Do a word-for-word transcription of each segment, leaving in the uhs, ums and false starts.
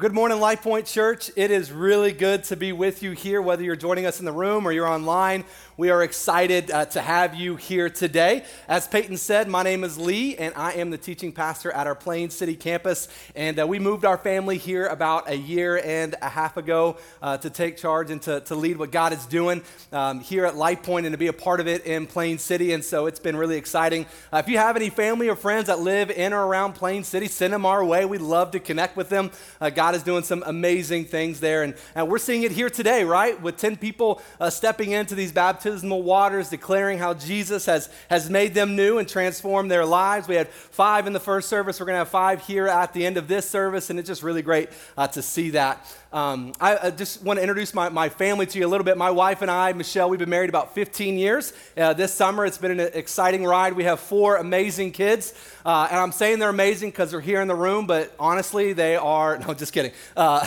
Good morning, Life Point Church. It is really good to be with you here, whether you're joining us in the room or you're online. We are excited uh, to have you here today. As Peyton said, my name is Lee, and I am the teaching pastor at our Plain City campus. And uh, we moved our family here about a year and a half ago uh, to take charge and to, to lead what God is doing um, here at Life Point and to be a part of it in Plain City. And so it's been really exciting. Uh, if you have any family or friends that live in or around Plain City, send them our way. We'd love to connect with them. Uh, God is doing some amazing things there. And, and we're seeing it here today, right? With ten people uh, stepping into these baptismal waters, declaring how Jesus has, has made them new and transformed their lives. We had five in the first service. We're going to have five here at the end of this service. And it's just really great uh, to see that. Um, I, I just want to introduce my, my family to you a little bit. My wife and I, Michelle, we've been married about fifteen years. Uh, this summer, it's been an exciting ride. We have four amazing kids. Uh, and I'm saying they're amazing because they're here in the room, but honestly, they are, no, just kidding. Uh,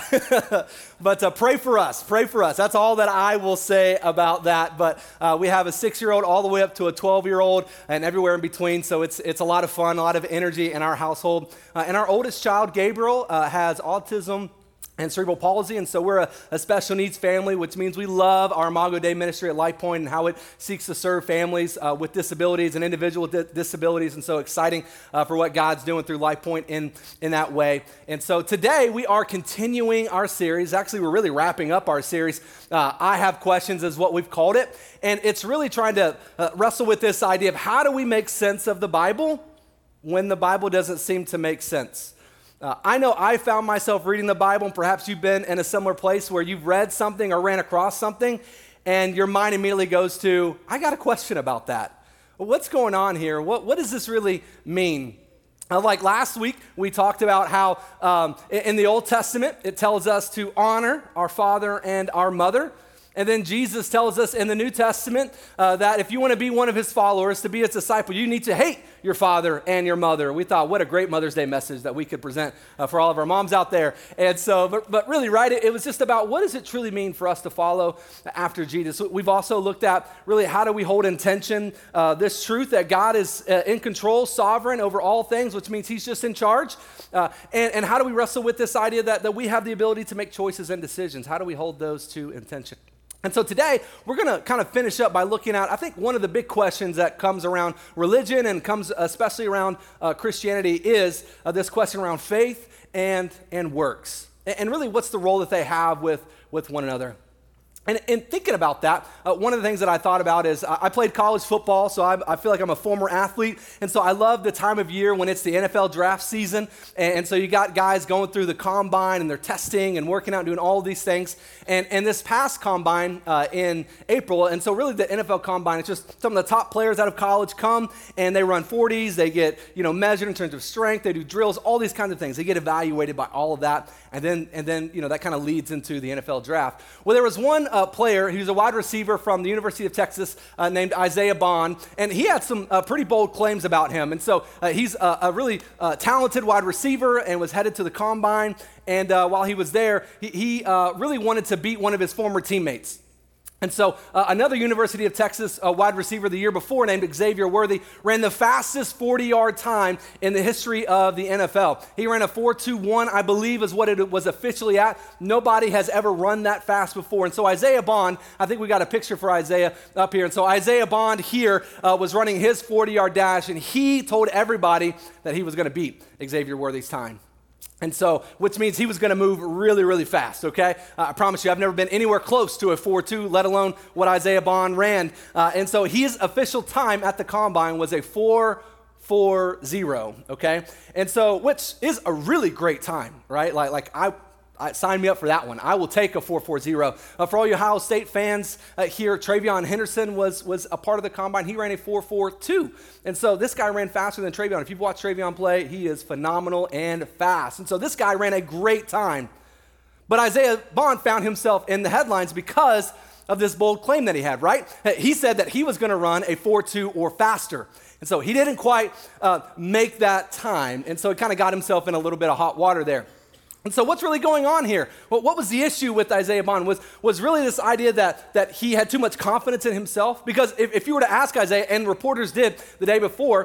but uh, pray for us, pray for us. That's all that I will say about that. But uh, we have a six-year-old all the way up to a twelve-year-old and everywhere in between. So it's it's a lot of fun, a lot of energy in our household. Uh, and our oldest child, Gabriel, uh, has autism and cerebral palsy, and so we're a, a special needs family, which means we love our Imago Dei ministry at Life Point and how it seeks to serve families uh, with disabilities and individual di- disabilities, and so exciting uh, for what God's doing through Life Point in, in that way. And so today we are continuing our series. Actually, we're really wrapping up our series. Uh, I Have Questions is what we've called it, and it's really trying to uh, wrestle with this idea of how do we make sense of the Bible when the Bible doesn't seem to make sense. Uh, I know I found myself reading the Bible, and perhaps you've been in a similar place where you've read something or ran across something, and your mind immediately goes to, I got a question about that. What's going on here? What, what does this really mean? Uh, like last week, we talked about how um, in the Old Testament, it tells us to honor our father and our mother. And then Jesus tells us in the New Testament uh, that if you want to be one of his followers, to be his disciple, you need to hate your father and your mother. We thought, what a great Mother's Day message that we could present uh, for all of our moms out there. And so, but, but really, right, it, it was just about what does it truly mean for us to follow after Jesus. We've also looked at really how do we hold in tension uh, this truth that God is uh, in control, sovereign over all things, which means he's just in charge. Uh, and, and how do we wrestle with this idea that, that we have the ability to make choices and decisions? How do we hold those two in tension? And so today, we're going to kind of finish up by looking at, I think, one of the big questions that comes around religion and comes especially around uh, Christianity is uh, this question around faith and and works. And really, what's the role that they have with, with one another? And in thinking about that, uh, one of the things that I thought about is uh, I played college football, so I, I feel like I'm a former athlete, and so I love the time of year when it's the N F L draft season, and, and so you got guys going through the combine, and they're testing and working out and doing all of these things, and, and this past combine uh, in April, and so really the N F L combine, it's just some of the top players out of college come, and they run forties, they get you know measured in terms of strength, they do drills, all these kinds of things, they get evaluated by all of that, and then, and then you know that kind of leads into the N F L draft. Well, there was one Uh, player. He was a wide receiver from the University of Texas uh, named Isaiah Bond, and he had some uh, pretty bold claims about him. And so uh, he's a, a really uh, talented wide receiver and was headed to the combine. And uh, while he was there, he, he uh, really wanted to beat one of his former teammates. And so uh, another University of Texas uh, wide receiver the year before named Xavier Worthy ran the fastest forty-yard time in the history of the N F L. He ran a four two one, I believe is what it was officially at. Nobody has ever run that fast before. And so Isaiah Bond, I think we got a picture for Isaiah up here. And so Isaiah Bond here uh, was running his forty-yard dash, and he told everybody that he was going to beat Xavier Worthy's time. And so, which means he was going to move really, really fast, okay? Uh, I promise you, I've never been anywhere close to a four two, let alone what Isaiah Bond ran. Uh, and so his official time at the combine was a four four zero, okay? And so, which is a really great time, right? Like, like I... I, sign me up for that one. I will take a four four zero. Uh, for all you Ohio State fans uh, here, Travion Henderson was was a part of the combine. He ran a four four two. And so this guy ran faster than Travion. If you've watched Travion play, he is phenomenal and fast. And so this guy ran a great time. But Isaiah Bond found himself in the headlines because of this bold claim that he had, right? He said that he was going to run a four two or faster. And so he didn't quite uh, make that time. And so he kind of got himself in a little bit of hot water there. And so what's really going on here? Well, what was the issue with Isaiah Bond was, was really this idea that, that he had too much confidence in himself. Because if, if you were to ask Isaiah, and reporters did the day before,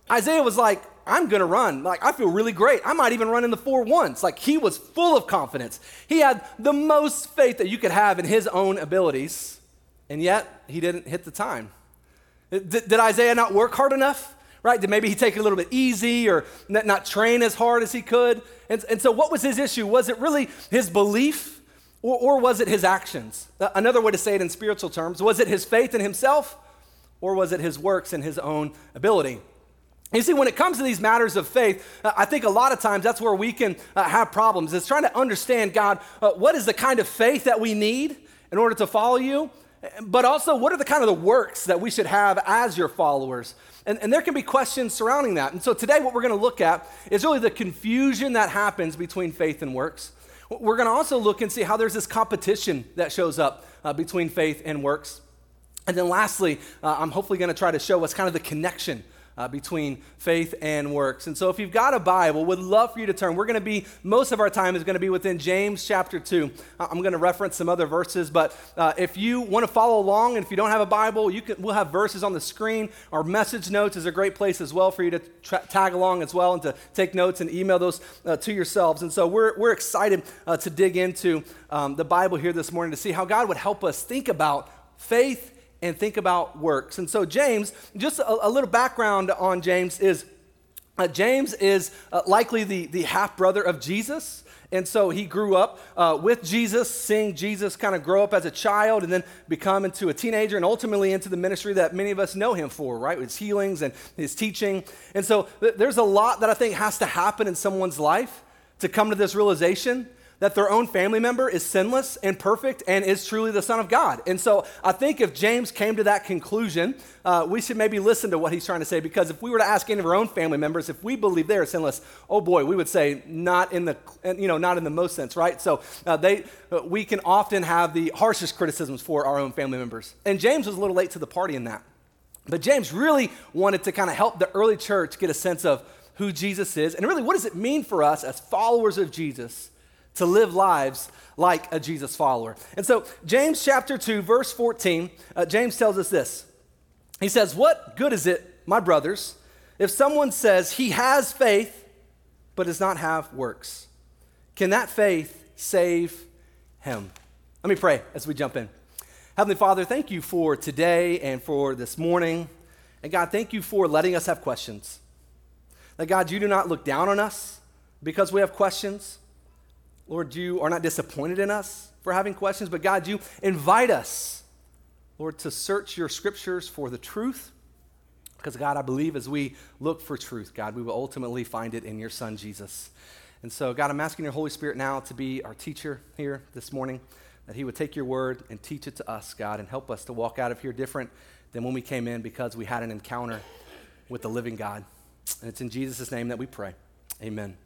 Isaiah was like, I'm going to run. Like, I feel really great. I might even run in the four ones. Like, he was full of confidence. He had the most faith that you could have in his own abilities, and yet he didn't hit the time. Did, did Isaiah not work hard enough? Right? Did maybe he take it a little bit easy or not, not train as hard as he could? And, and so what was his issue? Was it really his belief or, or was it his actions? Another way to say it in spiritual terms, was it his faith in himself or was it his works and his own ability? You see, when it comes to these matters of faith, uh, I think a lot of times that's where we can uh, have problems, is trying to understand, God, uh, what is the kind of faith that we need in order to follow you? But also, what are the kind of the works that we should have as your followers? And, and there can be questions surrounding that. And so today what we're going to look at is really the confusion that happens between faith and works. We're going to also look and see how there's this competition that shows up uh, between faith and works. And then lastly, uh, I'm hopefully going to try to show us kind of the connection Uh, between faith and works. And so if you've got a Bible, would love for you to turn. We're going to be, most of our time is going to be within James chapter two. Uh, I'm going to reference some other verses, but uh, if you want to follow along and if you don't have a Bible, you can. We'll have verses on the screen. Our message notes is a great place as well for you to tra- tag along as well and to take notes and email those uh, to yourselves. And so we're, we're excited uh, to dig into um, the Bible here this morning to see how God would help us think about faith and think about works. And so James, just a, a little background on James is, uh, James is uh, likely the, the half-brother of Jesus. And so he grew up uh, with Jesus, seeing Jesus kind of grow up as a child and then become into a teenager and ultimately into the ministry that many of us know him for, right? His healings and his teaching. And so th- there's a lot that I think has to happen in someone's life to come to this realization that their own family member is sinless and perfect and is truly the Son of God. And so I think if James came to that conclusion, uh, we should maybe listen to what he's trying to say, because if we were to ask any of our own family members if we believe they are sinless, oh boy, we would say not in the, you know, not in the most sense, right? So uh, they, uh, we can often have the harshest criticisms for our own family members. And James was a little late to the party in that. But James really wanted to kind of help the early church get a sense of who Jesus is and really what does it mean for us as followers of Jesus to live lives like a Jesus follower. And so James chapter two, verse fourteen, uh, James tells us this. He says, "What good is it, my brothers, if someone says he has faith but does not have works? Can that faith save him?" Let me pray as we jump in. Heavenly Father, thank you for today and for this morning. And God, thank you for letting us have questions. That God, you do not look down on us because we have questions. Lord, you are not disappointed in us for having questions, but God, you invite us, Lord, to search your scriptures for the truth, because God, I believe as we look for truth, God, we will ultimately find it in your Son, Jesus. And so, God, I'm asking your Holy Spirit now to be our teacher here this morning, that he would take your word and teach it to us, God, and help us to walk out of here different than when we came in because we had an encounter with the living God. And it's in Jesus' name that we pray. Amen.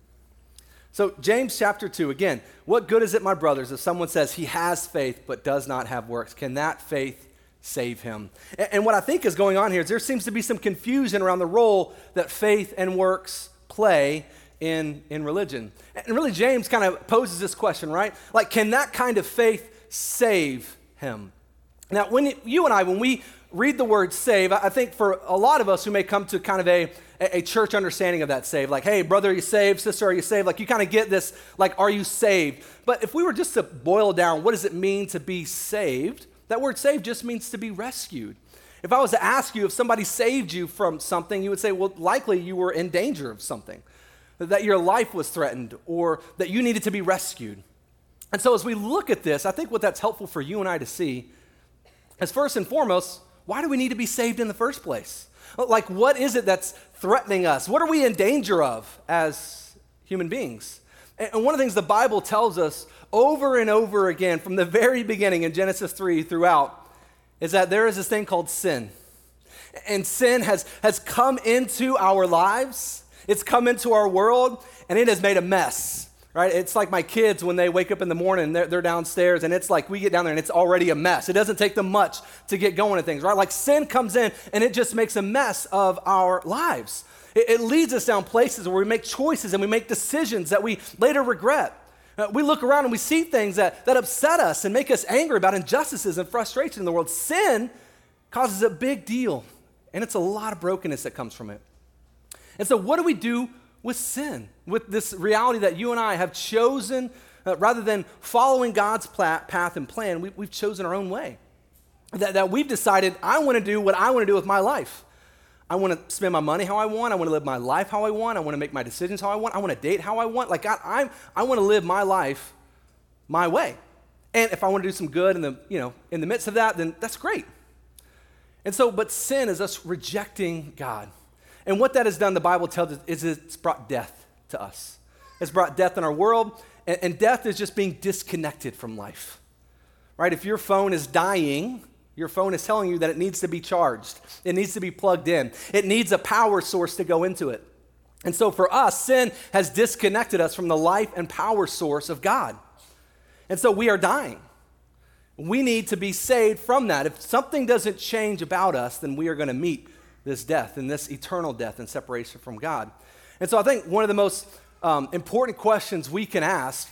So James chapter two, again, what good is it, my brothers, if someone says he has faith but does not have works? Can that faith save him? And, and what I think is going on here is there seems to be some confusion around the role that faith and works play in, in religion. And really James kind of poses this question, right? Like, can that kind of faith save him? Now, when you and I, when we read the word save, I think for a lot of us who may come to kind of a, a church understanding of that save, like, hey, brother, are you saved? Sister, are you saved? Like, you kind of get this, like, are you saved? But if we were just to boil down, what does it mean to be saved? That word saved just means to be rescued. If I was to ask you if somebody saved you from something, you would say, well, likely you were in danger of something, that your life was threatened or that you needed to be rescued. And so as we look at this, I think what that's helpful for you and I to see is first and foremost, why do we need to be saved in the first place? Like, what is it that's threatening us? What are we in danger of as human beings? And one of the things the Bible tells us over and over again from the very beginning in Genesis three throughout is that there is this thing called sin. And sin has, has come into our lives. It's come into our world, and it has made a mess. Right? It's like my kids when they wake up in the morning, they're, they're downstairs, and it's like we get down there and it's already a mess. It doesn't take them much to get going at things, right? Like sin comes in and it just makes a mess of our lives. It, it leads us down places where we make choices and we make decisions that we later regret. Uh, we look around and we see things that, that upset us and make us angry about injustices and frustration in the world. Sin causes a big deal, and it's a lot of brokenness that comes from it. And so what do we do with sin? With this reality that you and I have chosen, uh, rather than following God's pla- path and plan, we, we've chosen our own way. That, that we've decided, I want to do what I want to do with my life. I want to spend my money how I want. I want to live my life how I want. I want to make my decisions how I want. I want to date how I want. Like, God, I'm, I want to live my life my way. And if I want to do some good in the, you know, in the midst of that, then that's great. And so, but sin is us rejecting God. And what that has done, the Bible tells us, is it's brought death to us. It's brought death in our world, and, and death is just being disconnected from life, right? If your phone is dying, your phone is telling you that it needs to be charged. It needs to be plugged in. It needs a power source to go into it. And so for us, sin has disconnected us from the life and power source of God. And so we are dying. We need to be saved from that. If something doesn't change about us, then we are going to meet this death and this eternal death and separation from God. And so I think one of the most um, important questions we can ask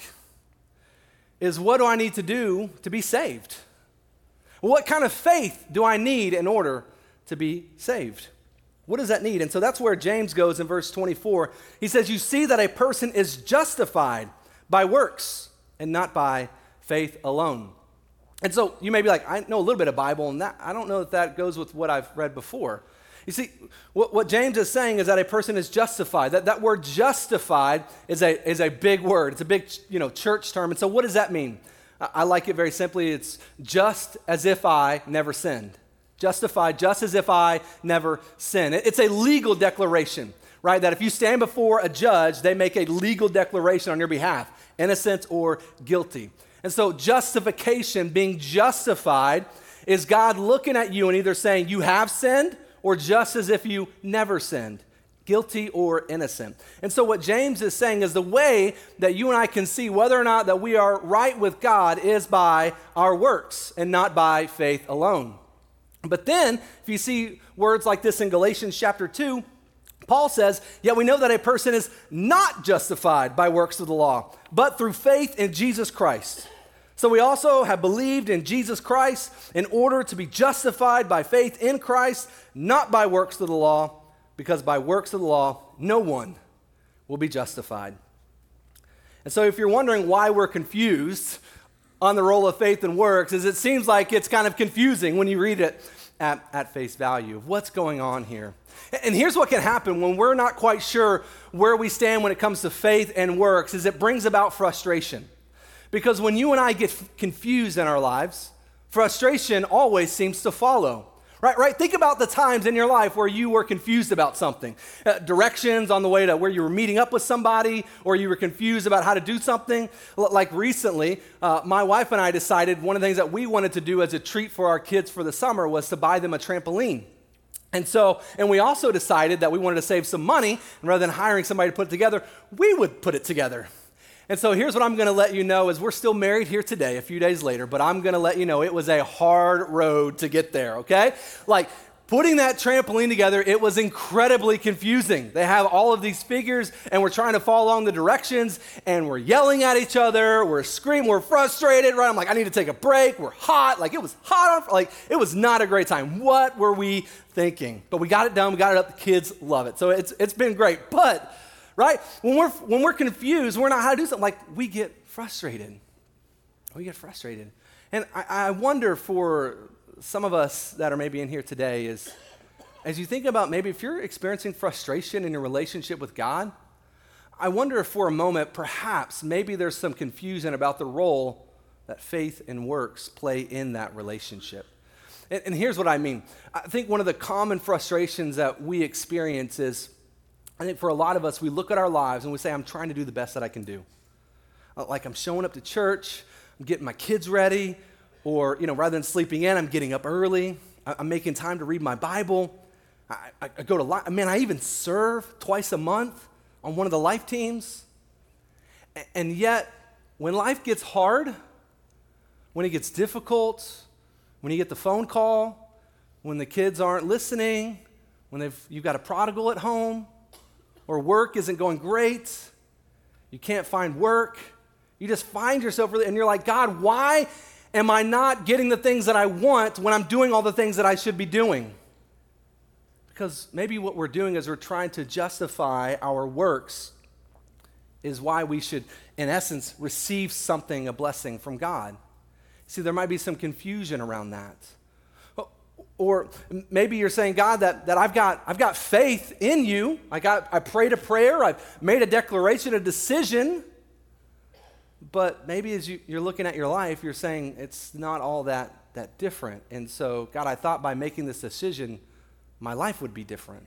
is, what do I need to do to be saved? What kind of faith do I need in order to be saved? What does that need? And so that's where James goes in verse twenty-four. He says, you see that a person is justified by works and not by faith alone. And so you may be like, I know a little bit of Bible, and that, I don't know if that goes with what I've read before. You see, what, what James is saying is that a person is justified. That, that word justified is a, is a big word. It's a big, you know, church term. And so what does that mean? I, I like it very simply. It's just as if I never sinned. Justified just as if I never sinned. It, it's a legal declaration, right? That if you stand before a judge, they make a legal declaration on your behalf, innocent or guilty. And so justification, being justified, is God looking at you and either saying you have sinned or just as if you never sinned, guilty or innocent. And so what James is saying is the way that you and I can see whether or not that we are right with God is by our works and not by faith alone. But then, if you see words like this in Galatians chapter two, Paul says, yet we know that a person is not justified by works of the law, but through faith in Jesus Christ. So we also have believed in Jesus Christ in order to be justified by faith in Christ, not by works of the law, because by works of the law, no one will be justified. And so if you're wondering why we're confused on the role of faith and works, is it seems like it's kind of confusing when you read it at, at face value. What's going on here? And here's what can happen when we're not quite sure where we stand when it comes to faith and works, is it brings about frustration. Because when you and I get f- confused in our lives, frustration always seems to follow. Right, right? Think about the times in your life where you were confused about something. Uh, directions on the way to where you were meeting up with somebody, or you were confused about how to do something. L- like recently, uh, my wife and I decided one of the things that we wanted to do as a treat for our kids for the summer was to buy them a trampoline. And so, and we also decided that we wanted to save some money, and rather than hiring somebody to put it together, we would put it together. And so here's what I'm going to let you know is we're still married here today, a few days later, but I'm going to let you know it was a hard road to get there, okay? Like putting that trampoline together, it was incredibly confusing. They have all of these figures, and we're trying to follow along the directions, and we're yelling at each other, we're screaming, we're frustrated, right? I'm like, I need to take a break, we're hot, like it was hot, on, like it was not a great time. What were we thinking? But we got it done, we got it up, the kids love it. So it's it's been great, but right? When we're when we're confused, we're not how to do something, like we get frustrated. We get frustrated. And I, I wonder for some of us that are maybe in here today is, as you think about maybe if you're experiencing frustration in your relationship with God, I wonder if for a moment, perhaps, maybe there's some confusion about the role that faith and works play in that relationship. And, and here's what I mean. I think one of the common frustrations that we experience is, I think for a lot of us, we look at our lives and we say, I'm trying to do the best that I can do. Like I'm showing up to church, I'm getting my kids ready, or, you know, rather than sleeping in, I'm getting up early, I'm making time to read my Bible. I, I, I go to, li- man, I even serve twice a month on one of the life teams. And yet, when life gets hard, when it gets difficult, when you get the phone call, when the kids aren't listening, when they've, you've got a prodigal at home, or work isn't going great, you can't find work, you just find yourself, and you're like, God, why am I not getting the things that I want when I'm doing all the things that I should be doing? Because maybe what we're doing is we're trying to justify our works is why we should, in essence, receive something, a blessing from God. See, there might be some confusion around that. Or maybe you're saying, God, that, that I've got I've got faith in you. I got I prayed a prayer, I've made a declaration, a decision. But maybe as you, you're looking at your life, you're saying it's not all that, that different. And so, God, I thought by making this decision, my life would be different.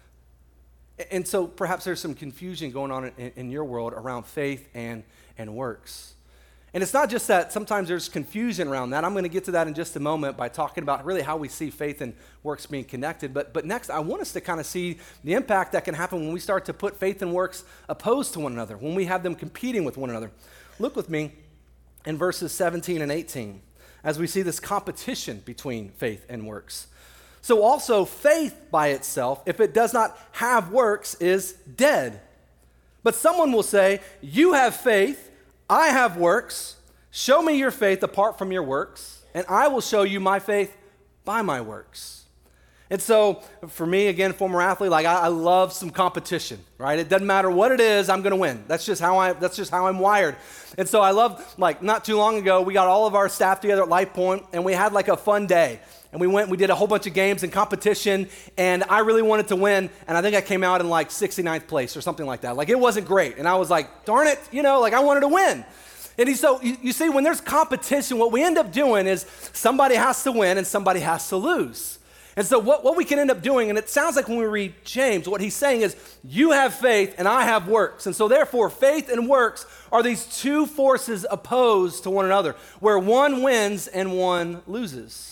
And so perhaps there's some confusion going on in, in your world around faith and, and works. And it's not just that sometimes there's confusion around that. I'm going to get to that in just a moment by talking about really how we see faith and works being connected. But, but next, I want us to kind of see the impact that can happen when we start to put faith and works opposed to one another, when we have them competing with one another. Look with me in verses seventeen and eighteen as we see this competition between faith and works. So also faith by itself, if it does not have works, is dead. But someone will say, you have faith, I have works. Show me your faith apart from your works, and I will show you my faith by my works. And so for me, again, former athlete, like I, I love some competition, right? It doesn't matter what it is, I'm going to win. That's just how I. That's just how I'm wired. And so I love, like not too long ago, we got all of our staff together at Life Point, and we had like a fun day. And we went, we did a whole bunch of games and competition, and I really wanted to win, and I think I came out in like sixty-ninth place or something like that. Like it wasn't great, and I was like, darn it, you know, like I wanted to win. And he, so you, you see, when there's competition, what we end up doing is somebody has to win and somebody has to lose. And so what, what we can end up doing, and it sounds like when we read James, what he's saying is, you have faith and I have works. And so therefore, faith and works are these two forces opposed to one another, where one wins and one loses.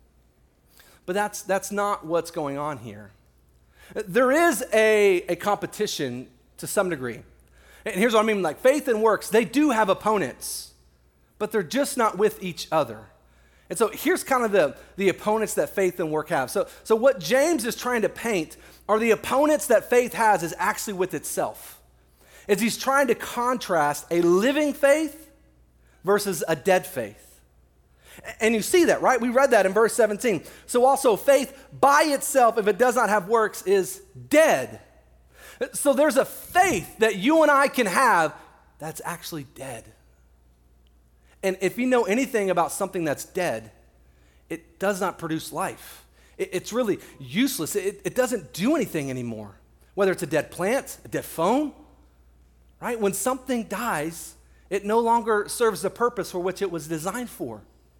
But that's, that's not what's going on here. There is a, a competition to some degree. And here's what I mean, like faith and works, they do have opponents, but they're just not with each other. And so here's kind of the, the opponents that faith and work have. So, so what James is trying to paint are the opponents that faith has is actually with itself. Is he's trying to contrast a living faith versus a dead faith. And you see that, right? We read that in verse seventeen. So also faith by itself, if it does not have works, is dead. So there's a faith that you and I can have that's actually dead. And if you know anything about something that's dead, it does not produce life. It, it's really useless. It, it doesn't do anything anymore. Whether it's a dead plant, a dead phone, right? When something dies, it no longer serves the purpose for which it was designed for.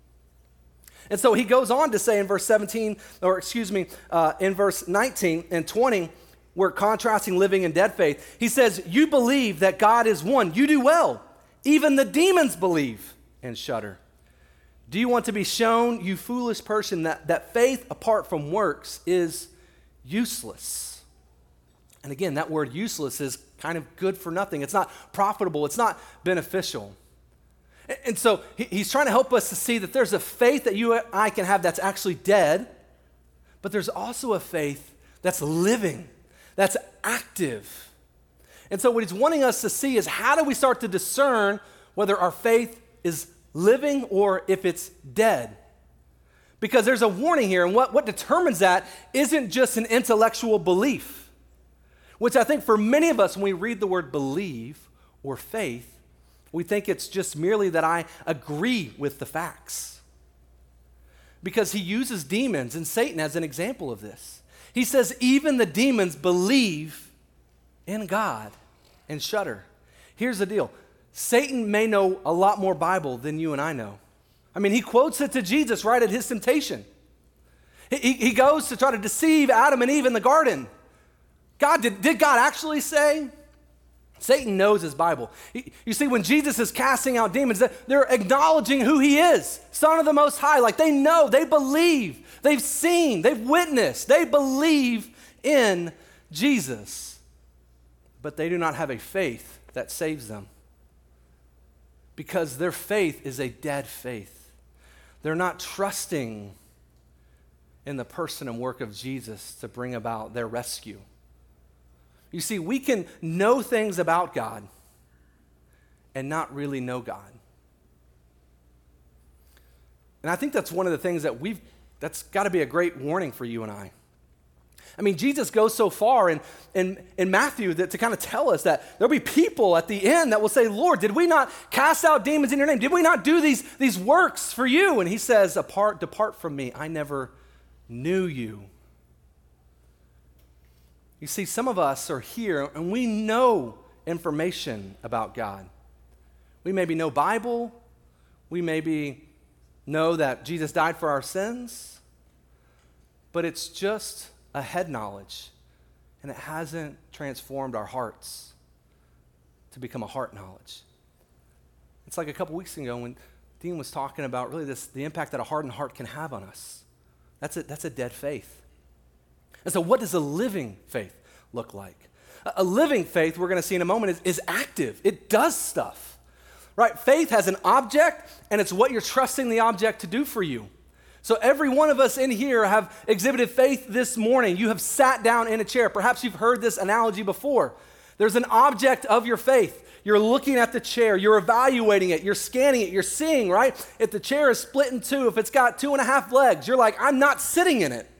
And so he goes on to say in verse seventeen, or excuse me, uh, in verse nineteen and twenty, we're contrasting living and dead faith. He says, you believe that God is one. You do well. Even the demons believe and shudder. Do you want to be shown, you foolish person, that, that faith apart from works is useless? And again, that word useless is kind of good for nothing. It's not profitable. It's not beneficial. And so he's trying to help us to see that there's a faith that you and I can have that's actually dead, but there's also a faith that's living, that's active. And so what he's wanting us to see is, how do we start to discern whether our faith is living or if it's dead? Because there's a warning here, and what, what determines that isn't just an intellectual belief, which I think for many of us, when we read the word believe or faith, we think it's just merely that I agree with the facts. Because he uses demons and Satan as an example of this. He says even the demons believe in God and shudder. Here's the deal. Satan may know a lot more Bible than you and I know. I mean, he quotes it to Jesus right at his temptation. He, he goes to try to deceive Adam and Eve in the garden. God, did, did God actually say? Satan knows his Bible. You see, when Jesus is casting out demons, they're acknowledging who he is, Son of the Most High. Like they know, they believe, they've seen, they've witnessed, they believe in Jesus. But they do not have a faith that saves them, because their faith is a dead faith. They're not trusting in the person and work of Jesus to bring about their rescue. You see, we can know things about God and not really know God. And I think that's one of the things that we've, that's got to be a great warning for you and I. I mean, Jesus goes so far in, in, in Matthew that, to kind of tell us that there'll be people at the end that will say, Lord, did we not cast out demons in your name? Did we not do these, these works for you? And he says, apart, depart from me. I never knew you. You see, some of us are here and we know information about God. We maybe know Bible. We maybe know that Jesus died for our sins. But it's just a head knowledge, and it hasn't transformed our hearts to become a heart knowledge. It's like a couple weeks ago when Dean was talking about really this, the impact that a hardened heart can have on us. That's a, that's a dead faith. And so what does a living faith look like? A, a living faith, we're going to see in a moment, is, is active. It does stuff, right? Faith has an object, and it's what you're trusting the object to do for you. So every one of us in here have exhibited faith this morning. You have sat down in a chair. Perhaps you've heard this analogy before. There's an object of your faith. You're looking at the chair. You're evaluating it. You're scanning it. You're seeing, right? If the chair is split in two, if it's got two and a half legs, you're like, I'm not sitting in it.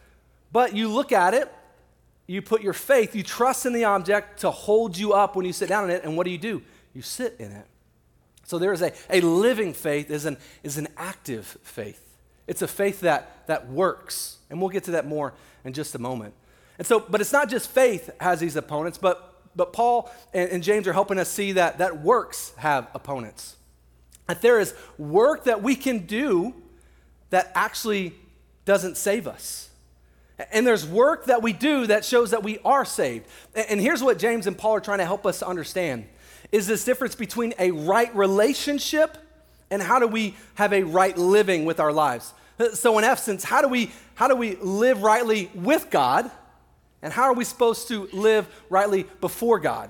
But you look at it. You put your faith, you trust in the object to hold you up when you sit down in it. And what do you do? You sit in it. So there is a, a living faith is an, is an active faith. It's a faith that, that works, and we'll get to that more in just a moment. And so, but it's not just faith has these opponents, but, but Paul and, and James are helping us see that, that works have opponents. That there is work that we can do that actually doesn't save us. And there's work that we do that shows that we are saved. And, and here's what James and Paul are trying to help us to understand, is this difference between a right relationship and how do we have a right living with our lives. So in essence, how do we how do we live rightly with God, and how are we supposed to live rightly before God?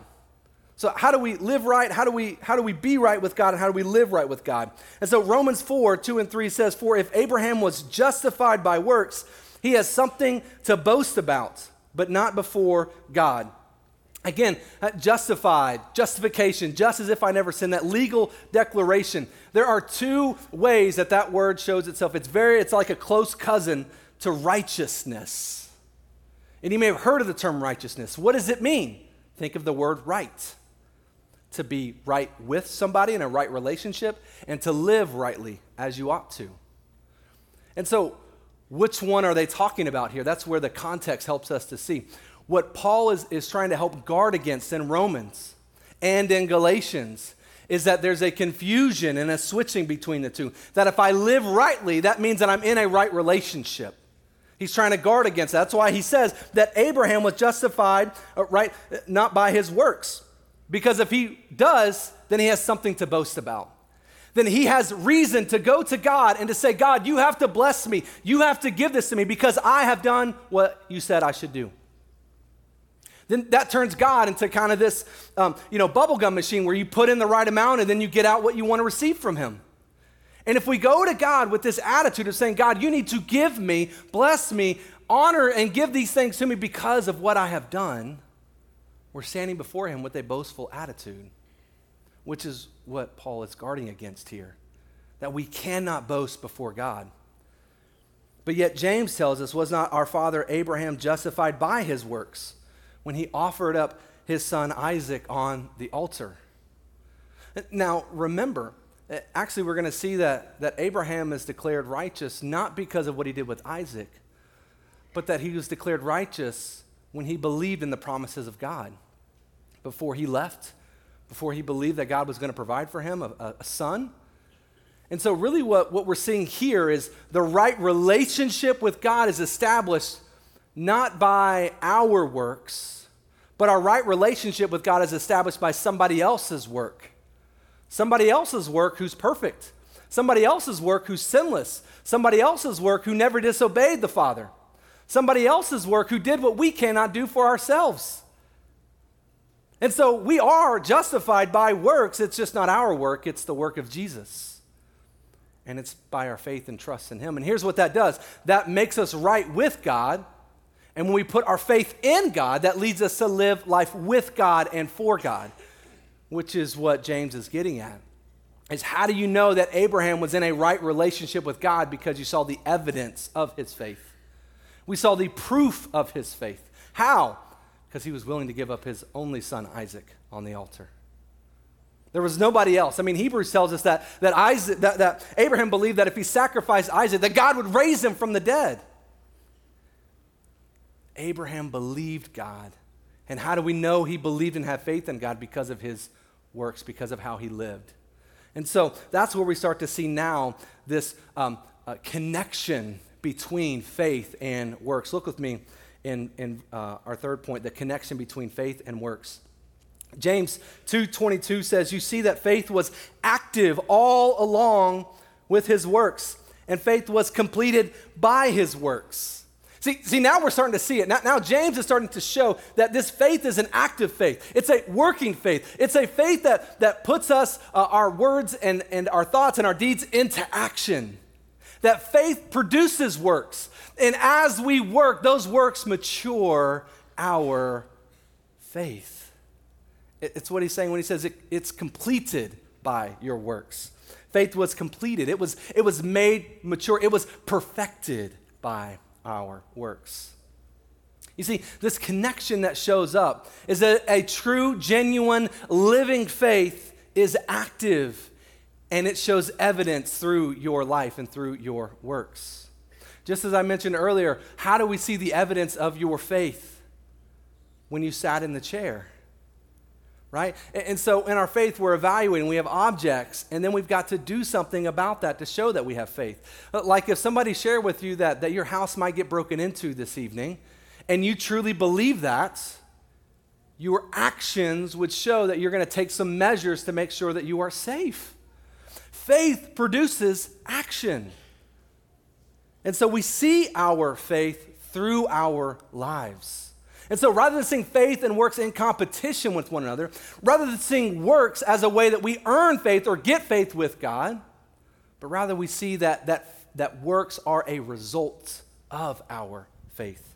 So how do we live right? How do we how do we be right with God, and how do we live right with God? And so Romans four, two and three says, "For if Abraham was justified by works, he has something to boast about, but not before God." Again, justified, justification, just as if I never sinned, that legal declaration. There are two ways that that word shows itself. It's very, it's like a close cousin to righteousness. And you may have heard of the term righteousness. What does it mean? Think of the word right. To be right with somebody in a right relationship, and to live rightly as you ought to. And so, which one are they talking about here? That's where the context helps us to see. What Paul is, is trying to help guard against in Romans and in Galatians is that there's a confusion and a switching between the two. That if I live rightly, that means that I'm in a right relationship. He's trying to guard against that. That's why he says that Abraham was justified, uh, right, not by his works. Because if he does, then he has something to boast about. Then he has reason to go to God and to say, God, you have to bless me. You have to give this to me because I have done what you said I should do. Then that turns God into kind of this, um, you know, bubblegum machine where you put in the right amount and then you get out what you want to receive from him. And if we go to God with this attitude of saying, God, you need to give me, bless me, honor and give these things to me because of what I have done, we're standing before him with a boastful attitude, which is what Paul is guarding against here, that we cannot boast before God. But yet James tells us, was not our father Abraham justified by his works when he offered up his son Isaac on the altar? Now, remember, actually we're going to see that, that Abraham is declared righteous not because of what he did with Isaac, but that he was declared righteous when he believed in the promises of God. Before he left, before he believed that God was going to provide for him a, a son. And so really what, what we're seeing here is the right relationship with God is established not by our works, but our right relationship with God is established by somebody else's work. Somebody else's work who's perfect. Somebody else's work who's sinless. Somebody else's work who never disobeyed the Father. Somebody else's work who did what we cannot do for ourselves. And so we are justified by works. It's just not our work. It's the work of Jesus. And it's by our faith and trust in him. And here's what that does. That makes us right with God. And when we put our faith in God, that leads us to live life with God and for God, which is what James is getting at. Is how do you know that Abraham was in a right relationship with God? Because you saw the evidence of his faith. We saw the proof of his faith. How? Because he was willing to give up his only son, Isaac, on the altar. There was nobody else. I mean, Hebrews tells us that, that, Isaac, that, that Abraham believed that if he sacrificed Isaac, that God would raise him from the dead. Abraham believed God. And how do we know he believed and had faith in God? Because of his works, because of how he lived. And so that's where we start to see now this um, uh, connection between faith and works. Look with me in, in uh, our third point, the connection between faith and works. James two twenty-two says, you see that faith was active all along with his works, and faith was completed by his works. See, see, now we're starting to see it. Now, now James is starting to show that this faith is an active faith. It's a working faith. It's a faith that, that puts us, uh, our words and, and our thoughts and our deeds into action. That faith produces works. And as we work, those works mature our faith. It's what he's saying when he says it, it's completed by your works. Faith was completed. It was, it was made mature. It was perfected by our works. You see, this connection that shows up is that a true, genuine, living faith is active, and it shows evidence through your life and through your works. Just as I mentioned earlier, how do we see the evidence of your faith? When you sat in the chair, right? And so in our faith, we're evaluating. We have objects, and then we've got to do something about that to show that we have faith. Like if somebody shared with you that, that your house might get broken into this evening, and you truly believe that, your actions would show that you're going to take some measures to make sure that you are safe. Faith produces action. And so we see our faith through our lives. And so rather than seeing faith and works in competition with one another, rather than seeing works as a way that we earn faith or get faith with God, but rather we see that, that, that works are a result of our faith.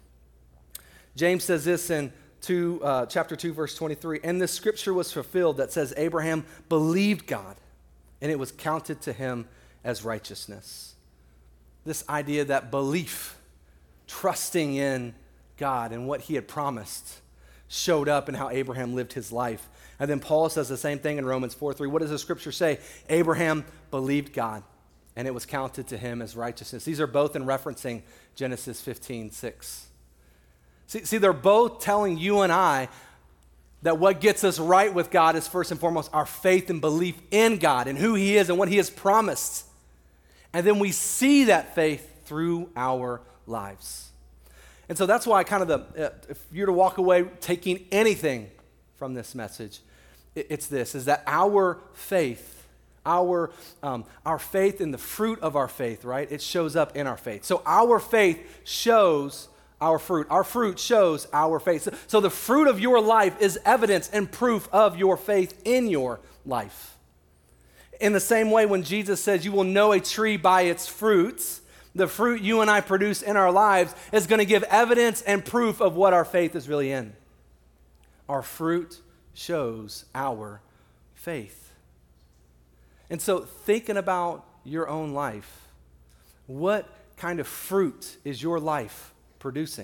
James says this in two, uh, chapter two, verse twenty-three, and this scripture was fulfilled that says Abraham believed God, and it was counted to him as righteousness. This idea that belief, trusting in God and what he had promised, showed up in how Abraham lived his life. And then Paul says the same thing in Romans four three. What does the scripture say? Abraham believed God, and it was counted to him as righteousness. These are both in referencing Genesis fifteen six. See, see, they're both telling you and I that what gets us right with God is first and foremost our faith and belief in God and who he is and what he has promised. And then we see that faith through our lives. And so that's why kind of the, uh, if you're to walk away taking anything from this message, it, it's this, is that our faith, our, um, our faith in the fruit of our faith, right? It shows up in our faith. So our faith shows our fruit. Our fruit shows our faith. So, so the fruit of your life is evidence and proof of your faith in your life. In the same way, when Jesus says you will know a tree by its fruits, the fruit you and I produce in our lives is going to give evidence and proof of what our faith is really in. Our fruit shows our faith. And so thinking about your own life, what kind of fruit is your life producing?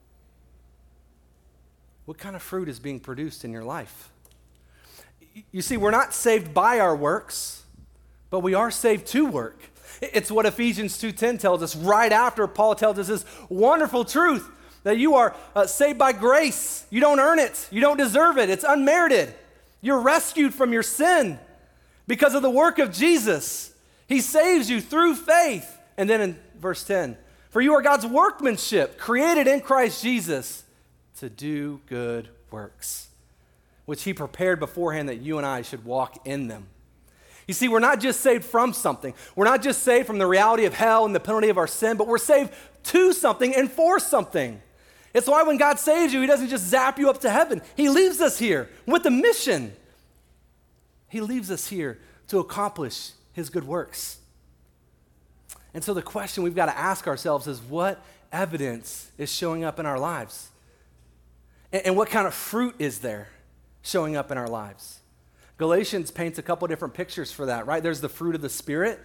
What kind of fruit is being produced in your life? You see, we're not saved by our works, but we are saved to work. It's what Ephesians two ten tells us right after Paul tells us this wonderful truth that you are uh, saved by grace. You don't earn it. You don't deserve it. It's unmerited. You're rescued from your sin because of the work of Jesus. He saves you through faith. And then in verse ten, for you are God's workmanship, created in Christ Jesus to do good works, which he prepared beforehand that you and I should walk in them. You see, we're not just saved from something. We're not just saved from the reality of hell and the penalty of our sin, but we're saved to something and for something. It's why when God saves you, he doesn't just zap you up to heaven. He leaves us here with a mission. He leaves us here to accomplish his good works. And so the question we've got to ask ourselves is, what evidence is showing up in our lives? And, and what kind of fruit is there showing up in our lives? Galatians paints a couple different pictures for that, right? There's the fruit of the Spirit,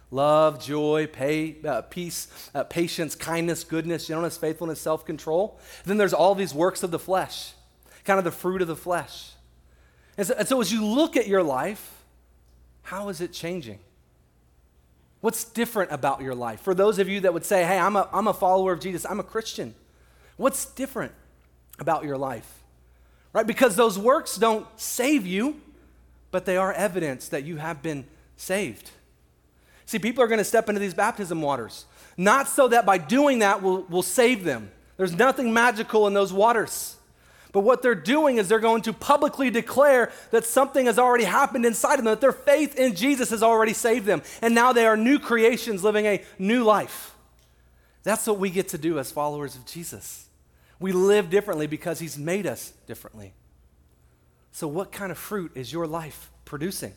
Love, joy, pay, uh, peace, uh, patience, kindness, goodness, gentleness, faithfulness, self-control. Then there's all these works of the flesh, kind of the fruit of the flesh. And so, and so as you look at your life, how is it changing? What's different about your life? For those of you that would say, hey, I'm a, I'm a follower of Jesus, I'm a Christian. What's different about your life? Right? Because those works don't save you, but they are evidence that you have been saved. See, people are going to step into these baptism waters, not so that by doing that we'll, we'll save them. There's nothing magical in those waters. But what they're doing is they're going to publicly declare that something has already happened inside of them, that their faith in Jesus has already saved them. And now they are new creations living a new life. That's what we get to do as followers of Jesus. We live differently because he's made us differently. So what kind of fruit is your life producing?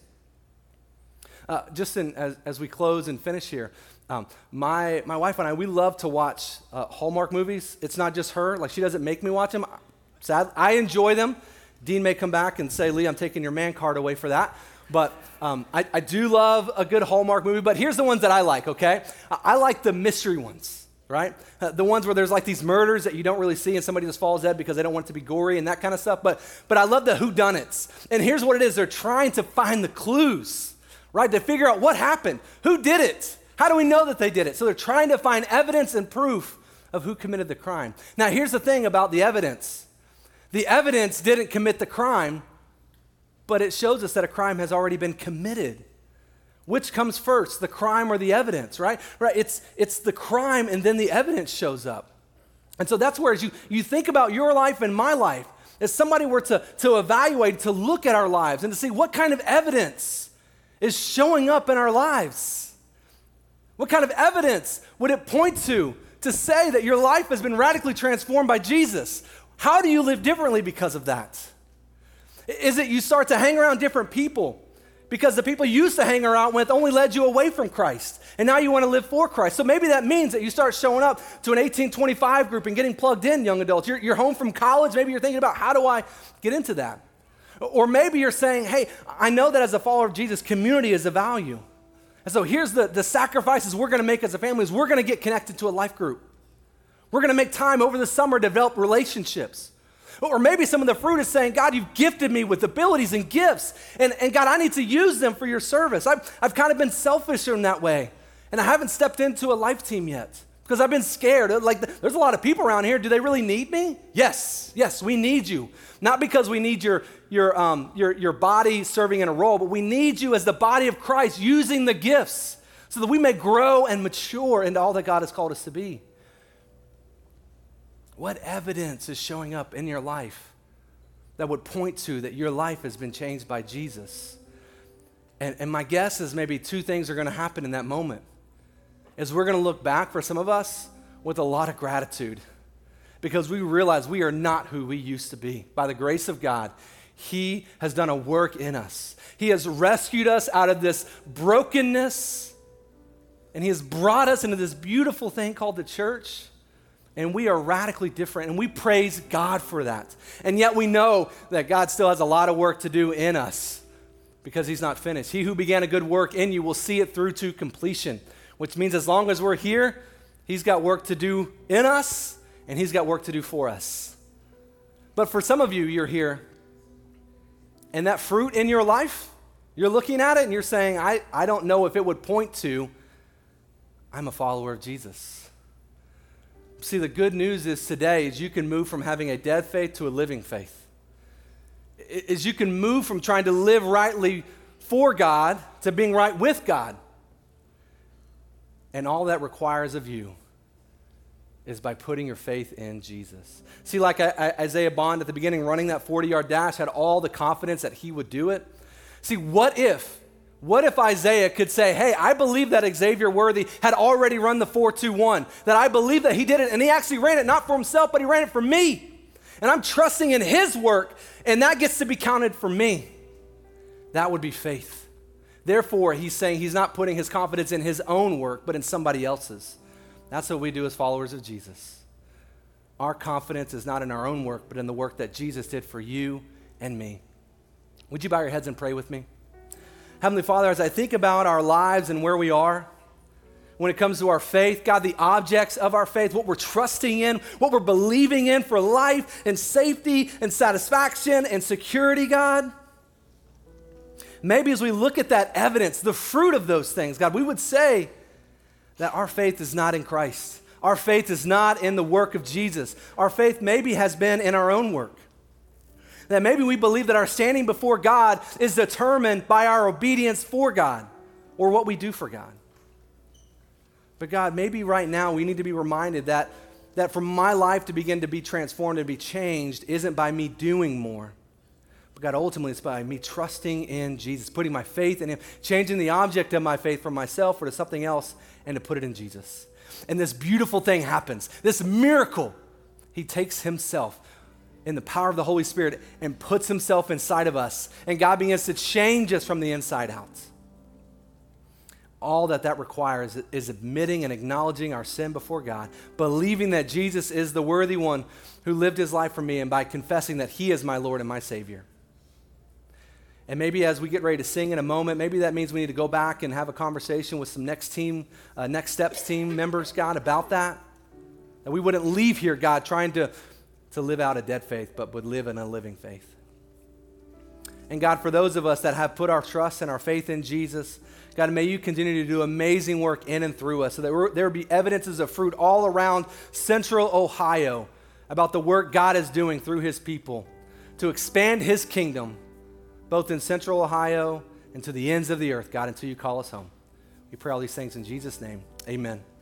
Uh, just in, as, as we close and finish here, um, my, my wife and I, we love to watch uh, Hallmark movies. It's not just her. Like, she doesn't make me watch them. Sad. I enjoy them. Dean may come back and say, Lee, I'm taking your man card away for that. But um, I, I do love a good Hallmark movie. But here's the ones that I like, okay? I, I like the mystery ones, right? Uh, the ones where there's like these murders that you don't really see and somebody just falls dead because they don't want it to be gory and that kind of stuff. But, but I love the whodunits. And here's what it is. They're trying to find the clues, right, to figure out what happened. Who did it? How do we know that they did it? So they're trying to find evidence and proof of who committed the crime. Now, here's the thing about the evidence. The evidence didn't commit the crime, but it shows us that a crime has already been committed. Which comes first, the crime or the evidence, right? Right. It's, it's the crime and then the evidence shows up. And so that's where as you, you think about your life and my life, as somebody were to, to evaluate, to look at our lives and to see what kind of evidence is showing up in our lives. What kind of evidence would it point to to say that your life has been radically transformed by Jesus? How do you live differently because of that? Is it you start to hang around different people because the people you used to hang around with only led you away from Christ, and now you want to live for Christ? So maybe that means that you start showing up to an eighteen twenty-five group and getting plugged in, young adults. You're, you're home from college. Maybe you're thinking about, how do I get into that? Or maybe you're saying, hey, I know that as a follower of Jesus, community is a value. And so here's the, the sacrifices we're going to make as a family is we're going to get connected to a life group. We're going to make time over the summer to develop relationships. Or maybe some of the fruit is saying, God, you've gifted me with abilities and gifts, and, and God, I need to use them for your service. I've, I've kind of been selfish in that way, and I haven't stepped into a life team yet because I've been scared. Like, there's a lot of people around here. Do they really need me? Yes, yes, we need you. Not because we need your, your, um, your, your body serving in a role, but we need you as the body of Christ using the gifts so that we may grow and mature into all that God has called us to be. What evidence is showing up in your life that would point to that your life has been changed by Jesus? And, and my guess is maybe two things are going to happen in that moment. Is we're going to look back for some of us with a lot of gratitude because we realize we are not who we used to be. By the grace of God, he has done a work in us. He has rescued us out of this brokenness, and he has brought us into this beautiful thing called the church. And we are radically different, and we praise God for that. And yet we know that God still has a lot of work to do in us because he's not finished. He who began a good work in you will see it through to completion, which means as long as we're here, he's got work to do in us, and he's got work to do for us. But for some of you, you're here, and that fruit in your life, you're looking at it, and you're saying, I, I don't know if it would point to, I'm a follower of Jesus. See, the good news is today is you can move from having a dead faith to a living faith. Is you can move from trying to live rightly for God to being right with God. And all that requires of you is by putting your faith in Jesus. See, like Isaiah Bond at the beginning, running that forty-yard dash, had all the confidence that he would do it. See, what if What if Isaiah could say, hey, I believe that Xavier Worthy had already run the four two one, that I believe that he did it, and he actually ran it not for himself, but he ran it for me. And I'm trusting in his work, and that gets to be counted for me. That would be faith. Therefore, he's saying he's not putting his confidence in his own work, but in somebody else's. That's what we do as followers of Jesus. Our confidence is not in our own work, but in the work that Jesus did for you and me. Would you bow your heads and pray with me? Heavenly Father, as I think about our lives and where we are, when it comes to our faith, God, the objects of our faith, what we're trusting in, what we're believing in for life and safety and satisfaction and security, God. Maybe as we look at that evidence, the fruit of those things, God, we would say that our faith is not in Christ. Our faith is not in the work of Jesus. Our faith maybe has been in our own work. That maybe we believe that our standing before God is determined by our obedience for God or what we do for God. But God, maybe right now we need to be reminded that, that for my life to begin to be transformed and be changed isn't by me doing more. But God, ultimately it's by me trusting in Jesus, putting my faith in Him, changing the object of my faith from myself or to something else and to put it in Jesus. And this beautiful thing happens, this miracle. He takes Himself in the power of the Holy Spirit and puts Himself inside of us. And God begins to change us from the inside out. All that that requires is admitting and acknowledging our sin before God, believing that Jesus is the worthy one who lived His life for me, and by confessing that He is my Lord and my Savior. And maybe as we get ready to sing in a moment, maybe that means we need to go back and have a conversation with some next team, uh, Next Steps team members, God, about that. That we wouldn't leave here, God, trying to, to live out a dead faith, but would live in a living faith. And God, for those of us that have put our trust and our faith in Jesus, God, may you continue to do amazing work in and through us so that there would be evidences of fruit all around central Ohio about the work God is doing through His people to expand His kingdom, both in central Ohio and to the ends of the earth, God, until you call us home. We pray all these things in Jesus' name. Amen.